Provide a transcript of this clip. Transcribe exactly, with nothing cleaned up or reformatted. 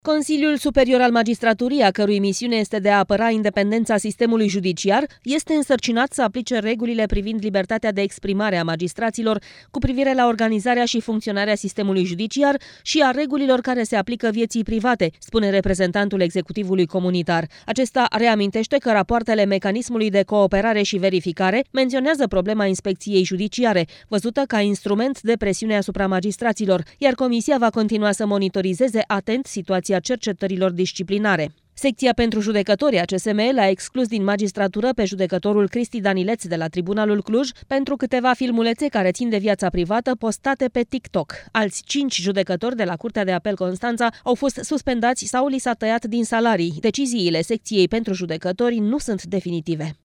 Consiliul Superior al Magistraturii, a cărui misiune este de a apăra independența sistemului judiciar, este însărcinat să aplice regulile privind libertatea de exprimare a magistraților cu privire la organizarea și funcționarea sistemului judiciar și a regulilor care se aplică vieții private, spune reprezentantul executivului comunitar. Acesta reamintește că rapoartele mecanismului de cooperare și verificare menționează problema inspecției judiciare, văzută ca instrument de presiune asupra magistraților, iar Comisia va continua să monitorizeze atent situația cercetărilor disciplinare. Secția pentru judecători a C S M l-a exclus din magistratură pe judecătorul Cristi Danileț de la Tribunalul Cluj pentru câteva filmulețe care țin de viața privată postate pe TikTok. Alți cinci judecători de la Curtea de Apel Constanța au fost suspendați sau li s-a tăiat din salarii. Deciziile secției pentru judecători nu sunt definitive.